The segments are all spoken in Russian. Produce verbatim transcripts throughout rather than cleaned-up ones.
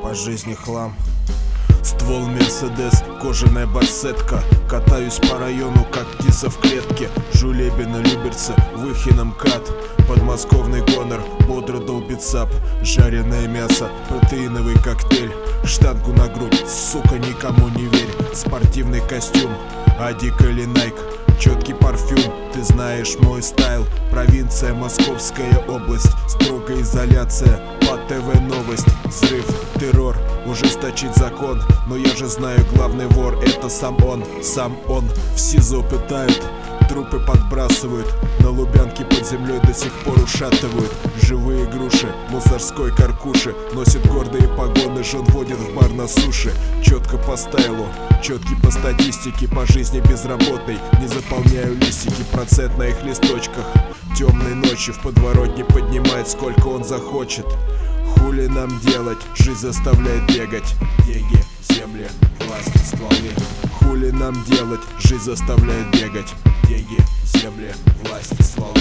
по жизни хлам. Ствол Мерседес, кожаная барсетка. Катаюсь по району, как птица в клетке. Жулебино, Люберцы, Выхин, МКАД. Подмосковный гонор, бодро долбит сап. Жареное мясо, протеиновый коктейль. Штангу на грудь, сука, никому не верь. Спортивный костюм, Адик или Найк. Четкий парфюм, ты знаешь мой стайл. Провинция, Московская область. Строгая изоляция, по ТВ новость. Взрыв, террор, ужесточить закон. Но я же знаю, главный вор это сам он. Сам он в СИЗО пытают, трупы подбрасывают. На Лубянке под землей до сих пор ушатывают. Живые груши, мусорской каркуши. Носит гордые погоны, жен водит в бар на суше. Четко по стайлу, четкий по статистике. По жизни безработной, не заполняю листики. Процент на их листочках. Темной ночью в подворотне поднимает, сколько он захочет. Хули нам делать, жизнь заставляет бегать. Деньги, земли, власть, стволы. Хули нам делать, жизнь заставляет бегать. Деньги, земли, власть, стволы.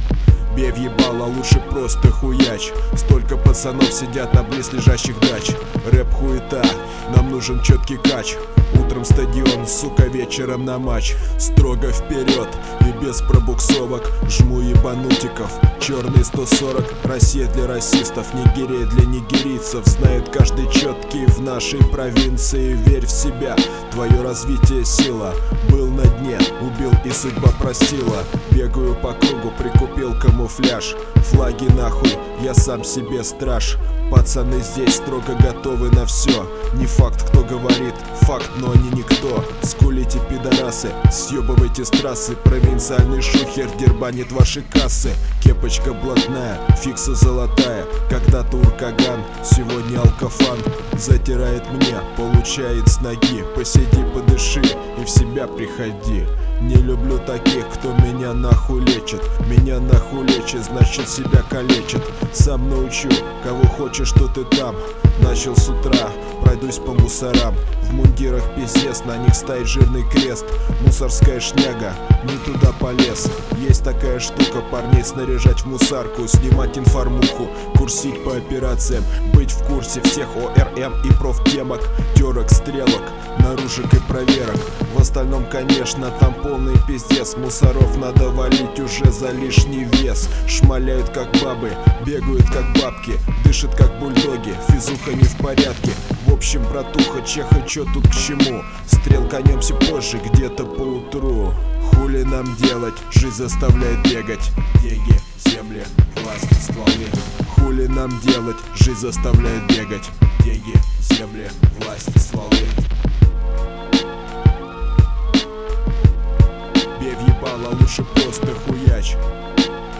Бей в ебало, лучше просто хуяч. Столько пацанов сидят на близлежащих дач. Рэп хуета, нам нужен четкий кач. Утром стадион, сука, вечером на матч. Строго вперед и без пробуксовок. Жму ебанутиков, черный сто сорок. Россия для расистов, Нигерия для нигерийцев. Знает каждый четкий в нашей провинции. Верь в себя, твое развитие сила. Был на дне, убил и судьба простила. Бегаю по кругу, прикупил камуфляж. Флаги нахуй, я сам себе страж. Пацаны здесь строго готовы на все. Не факт, кто говорит, факт, но они никто. Скулите, пидорасы, съебывайте с трассы. Провинциальный шухер дербанит ваши кассы. Кепочка блатная, фикса золотая. Когда-то уркаган, сегодня алкофан. Затирает мне, получает с ноги. Посиди, подыши и в себя приходи. Не люблю таких, кто меня нахуй лечит. Меня нахуй лечит, значит себя калечит. Сам научу, кого хочешь, что ты там. Начал с утра, пройдусь по мусорам. В мундирах пиздец, на них стоит жирный крест. Мусорская шняга, не туда полез. Есть такая штука, парней снаряжать в мусарку. Снимать информуху, курсить по операциям. Быть в курсе всех ОРМ и профтемок. Терок, стрелок, наружек и проверок. В остальном, конечно, там полный пиздец. Мусоров надо валить уже за лишний вес. Шмаляют как бабы, бегают как бабки. Дышат как бульдоги, физуха не в порядке. В общем, братуха, чеха, чё тут к чему? Стрел конемся позже, где-то поутру. Хули нам делать, жизнь заставляет бегать. Деньги, земли, власть, стволы. Хули нам делать, жизнь заставляет бегать. Деньги, земли, власть, стволы. Бей в ебало, лучше просто хуяч.